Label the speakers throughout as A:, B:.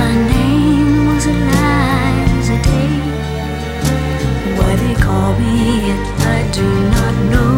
A: my name was Eliza Day. Why they call me it, I do not know.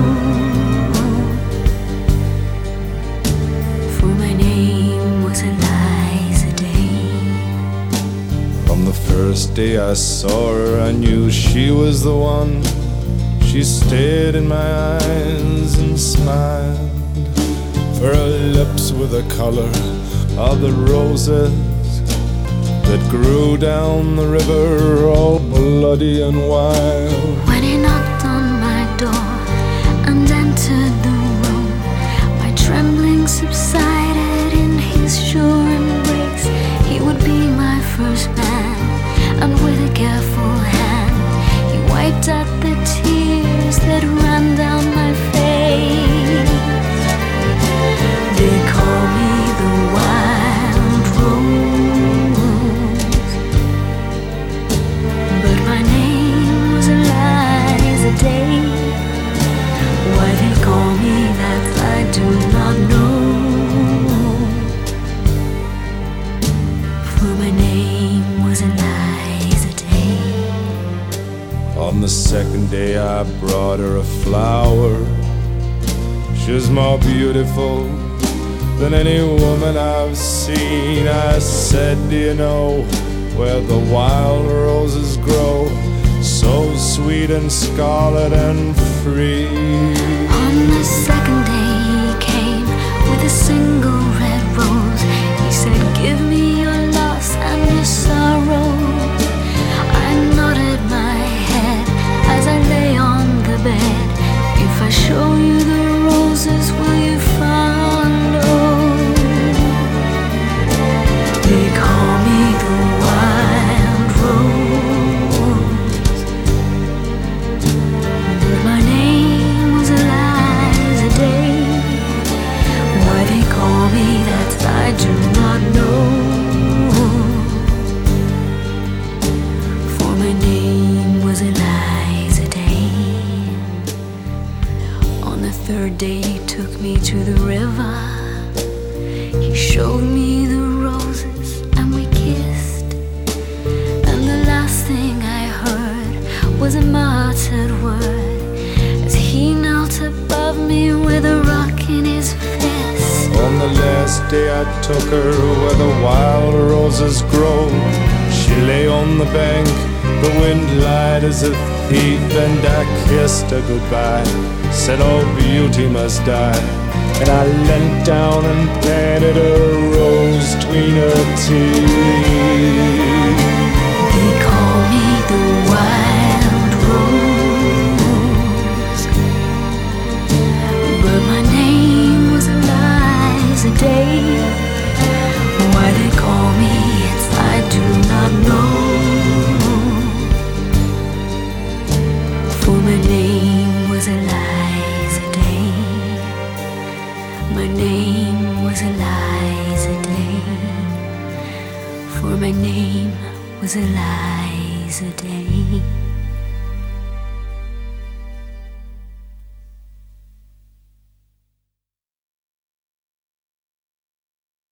A: For my name was Eliza Day.
B: From the first day I saw her, I knew she was the one. She stared in my eyes and smiled. For her lips were the color of the roses that grew down the river, all bloody and wild.
A: When he knocked on my door and entered the room, my trembling subsided in his sure embrace. He would be my first man, and with a careful hand he wiped out the tears that ran down my face. They call me the wild rose, but my name was Eliza Day. Why they call me that I do not know. For my name was Eliza Day.
B: On the second day I brought her a flower. She was more beautiful than any woman I've seen. I said, do you know where the wild roses grow, so sweet and scarlet and free?
A: On the second day he came with a single red rose. He said, give me your loss and your sorrow. I nodded my head as I lay on the bed. If I show you the roses, will you follow? They call me the wild rose, but my name was Eliza Day. Why they call me that I do not know. For my name was Eliza Day. On the third day he took me to the river. He showed me the roses and we kissed. And the last thing I heard was a muttered word as he knelt above me with a rock in his fist.
B: On the last day I took her where the wild roses grow. She lay on the bank, the wind lied as a thief, and I kissed her goodbye, said all beauty must die. And I leant down and planted a rose between her teeth.
A: They call me the wild rose, but my name was Eliza Day. Why they call me it, I do not know. For my name was Eliza Day. My name was Eliza Day. For my name was Eliza Day.